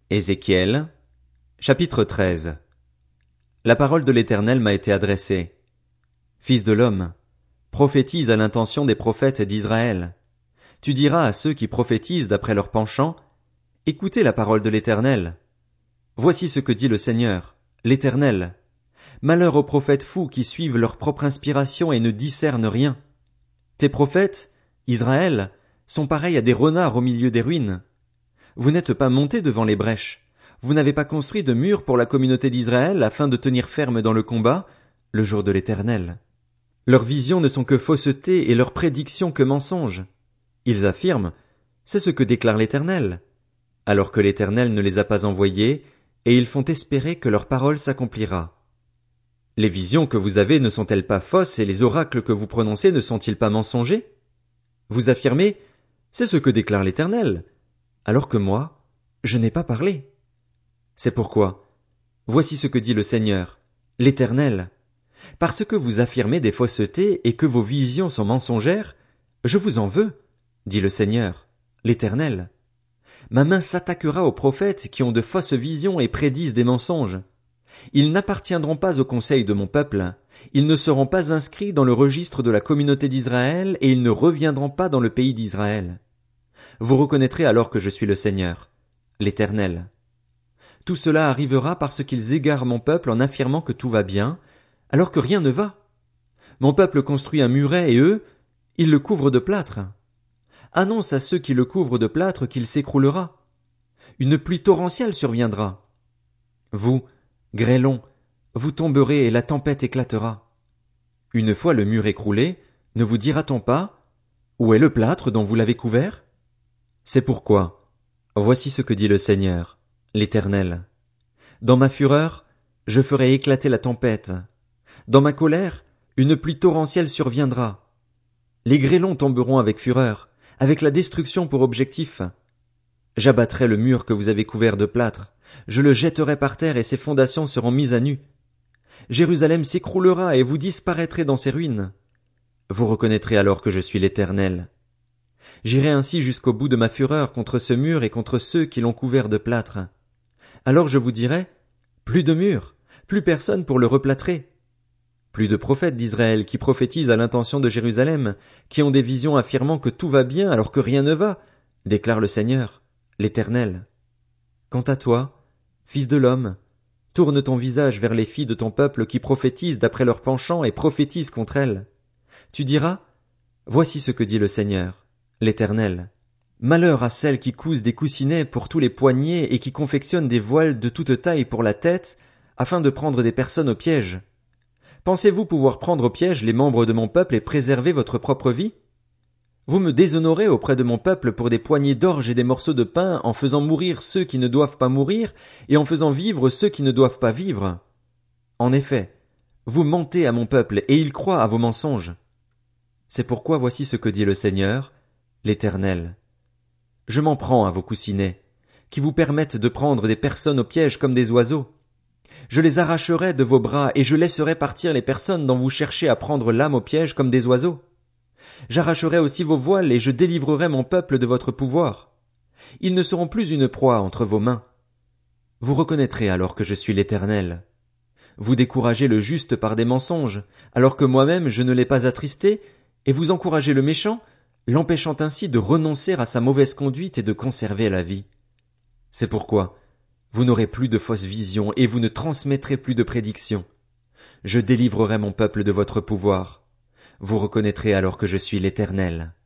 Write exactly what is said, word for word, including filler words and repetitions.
Ézéchiel, chapitre treize. La parole de l'Éternel m'a été adressée. Fils de l'homme, prophétise à l'intention des prophètes d'Israël. Tu diras à ceux qui prophétisent d'après leur penchant, écoutez la parole de l'Éternel. Voici ce que dit le Seigneur, l'Éternel. Malheur aux prophètes fous qui suivent leur propre inspiration et ne discernent rien. Tes prophètes, Israël, sont pareils à des renards au milieu des ruines. Vous n'êtes pas montés devant les brèches. Vous n'avez pas construit de mur pour la communauté d'Israël afin de tenir ferme dans le combat, le jour de l'Éternel. Leurs visions ne sont que fausseté et leurs prédictions que mensonges. Ils affirment, c'est ce que déclare l'Éternel, alors que l'Éternel ne les a pas envoyés, et ils font espérer que leur parole s'accomplira. Les visions que vous avez ne sont-elles pas fausses et les oracles que vous prononcez ne sont-ils pas mensongers? Vous affirmez, c'est ce que déclare l'Éternel, alors que moi, je n'ai pas parlé. C'est pourquoi, voici ce que dit le Seigneur, l'Éternel. Parce que vous affirmez des faussetés et que vos visions sont mensongères, je vous en veux, dit le Seigneur, l'Éternel. Ma main s'attaquera aux prophètes qui ont de fausses visions et prédisent des mensonges. Ils n'appartiendront pas au conseil de mon peuple, ils ne seront pas inscrits dans le registre de la communauté d'Israël et ils ne reviendront pas dans le pays d'Israël. Vous reconnaîtrez alors que je suis le Seigneur, l'Éternel. Tout cela arrivera parce qu'ils égarent mon peuple en affirmant que tout va bien, alors que rien ne va. Mon peuple construit un muret et eux, ils le couvrent de plâtre. Annonce à ceux qui le couvrent de plâtre qu'il s'écroulera. Une pluie torrentielle surviendra. Vous, grêlons, vous tomberez et la tempête éclatera. Une fois le mur écroulé, ne vous dira-t-on pas, où est le plâtre dont vous l'avez couvert? C'est pourquoi, voici ce que dit le Seigneur, l'Éternel. Dans ma fureur, je ferai éclater la tempête. Dans ma colère, une pluie torrentielle surviendra. Les grêlons tomberont avec fureur, avec la destruction pour objectif. J'abattrai le mur que vous avez couvert de plâtre, je le jetterai par terre et ses fondations seront mises à nu. Jérusalem s'écroulera et vous disparaîtrez dans ses ruines. Vous reconnaîtrez alors que je suis l'Éternel. J'irai ainsi jusqu'au bout de ma fureur contre ce mur et contre ceux qui l'ont couvert de plâtre. Alors je vous dirai, plus de mur, plus personne pour le replâtrer. Plus de prophètes d'Israël qui prophétisent à l'intention de Jérusalem, qui ont des visions affirmant que tout va bien alors que rien ne va, déclare le Seigneur, l'Éternel. Quant à toi, fils de l'homme, tourne ton visage vers les filles de ton peuple qui prophétisent d'après leur penchant et prophétisent contre elles. Tu diras, voici ce que dit le Seigneur, l'Éternel. Malheur à celles qui cousent des coussinets pour tous les poignets et qui confectionnent des voiles de toute taille pour la tête, afin de prendre des personnes au piège. Pensez-vous pouvoir prendre au piège les membres de mon peuple et préserver votre propre vie? Vous me déshonorez auprès de mon peuple pour des poignées d'orge et des morceaux de pain en faisant mourir ceux qui ne doivent pas mourir et en faisant vivre ceux qui ne doivent pas vivre. En effet, vous mentez à mon peuple et il croit à vos mensonges. C'est pourquoi voici ce que dit le Seigneur, l'Éternel. Je m'en prends à vos coussinets, qui vous permettent de prendre des personnes au piège comme des oiseaux. Je les arracherai de vos bras et je laisserai partir les personnes dont vous cherchez à prendre l'âme au piège comme des oiseaux. J'arracherai aussi vos voiles et je délivrerai mon peuple de votre pouvoir. Ils ne seront plus une proie entre vos mains. Vous reconnaîtrez alors que je suis l'Éternel. Vous découragez le juste par des mensonges, alors que moi-même je ne l'ai pas attristé, et vous encouragez le méchant, l'empêchant ainsi de renoncer à sa mauvaise conduite et de conserver la vie. C'est pourquoi vous n'aurez plus de fausses visions et vous ne transmettrez plus de prédictions. Je délivrerai mon peuple de votre pouvoir. Vous reconnaîtrez alors que je suis l'Éternel.